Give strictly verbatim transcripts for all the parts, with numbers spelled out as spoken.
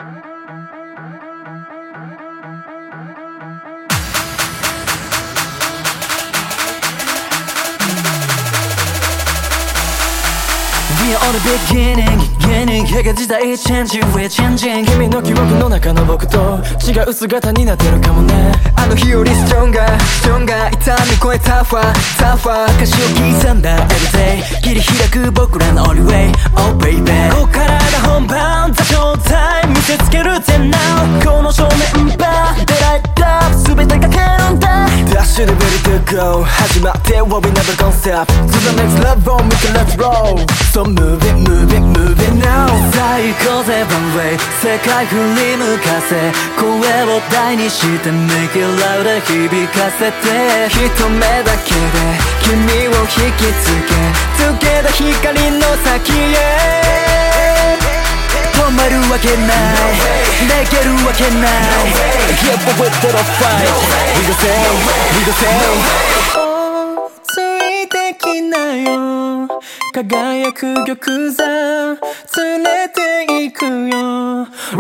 We are on the beginning, beginning 変化時代 changing, we're changing 君の記憶の中の僕と違う姿になってるかもねあの日より stronger, stronger 痛み超えたファー、タファー歌詞を刻んだ everyday 切り開く僕らの only way, oh baby ここからが本番、The showtime 見せつけるぜ now この正面バーで light up 全てかけるんだダッシュで ready to go 始まって What we never gonna stop To the next level, we can let's roll So move it, move it, move it now 最高ぜ runway 世界振り向かせ声を大にして Make it louder 響かせて一目だけで君を引きつけつけた光の先へ止まるわけないできるわけない Get with the fight We go say, we go say おついてきなよ輝く玉座連れて行くよ Run to the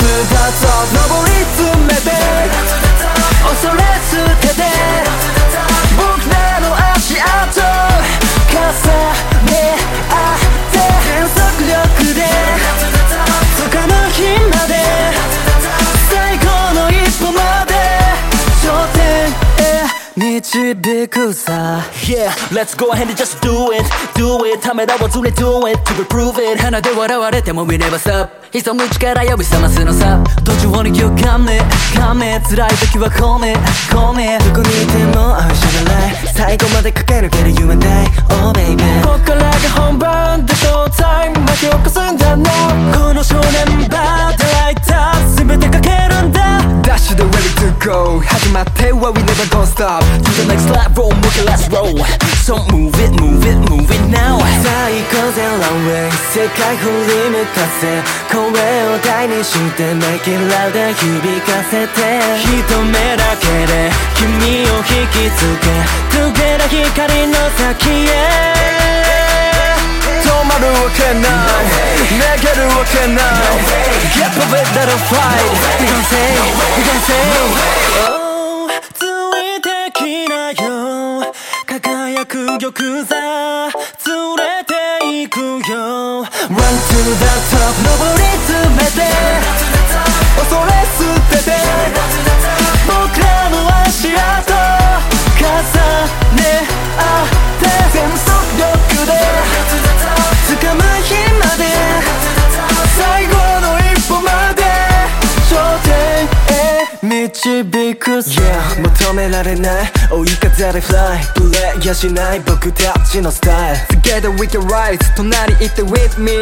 top 登り詰めて恐れ捨てて僕らの足跡重ね合って全速力で掴む日まで最高の一歩まで頂点へ導くさ Yeah, let's go ahead and just do it Do it ためらわずに do it To prove it 鼻で笑われても We never stop 潜む力呼び覚ますのさ途中に気をかめかめ辛い時はこめこめどこにいても愛しゃない最後まで駆け抜ける You and I Oh baby こっからが本番で Showtime 巻き起こすんだ Now この正念場で Light up 全てかけるんだダッシュで ready to go 始まって What we never gonna stop To the next level, move it, let's roll So move it, move it, move it now 最高ぜ runway 世界振り向かせ声を大にして Make it louder 響かせて一目だけで君を引きつけ溶けた光の先へ止まるわけない逃げるわけない Get up with that fight We gon' say, we gon' say Oh ついてきなよ輝く玉座連れて行くよ Run to the top 登り詰めて恐れ捨てて僕らの足跡重ね合って全速力で掴む日まで最後の一歩まで頂点へ導くさ Yeah 求められない追い風で Fly ブレやしない僕たちのスタイル Together we can rise 隣行って with me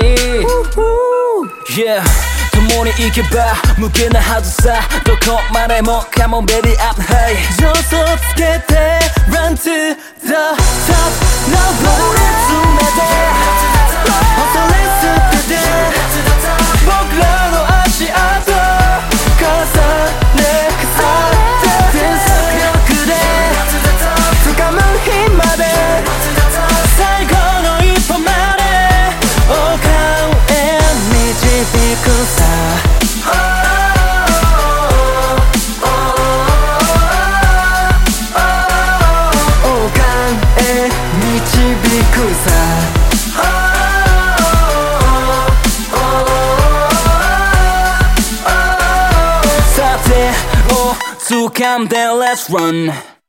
Yeah 共に行けば無限なはずさどこまでも Come on baby up high 助走つけて Run to the top 登り詰めて恐れ捨てて僕らの足跡重ね合って全速力で掴む日まで最後の一歩まで王冠へ導くさ王冠へ導くささてを掴んで Let's run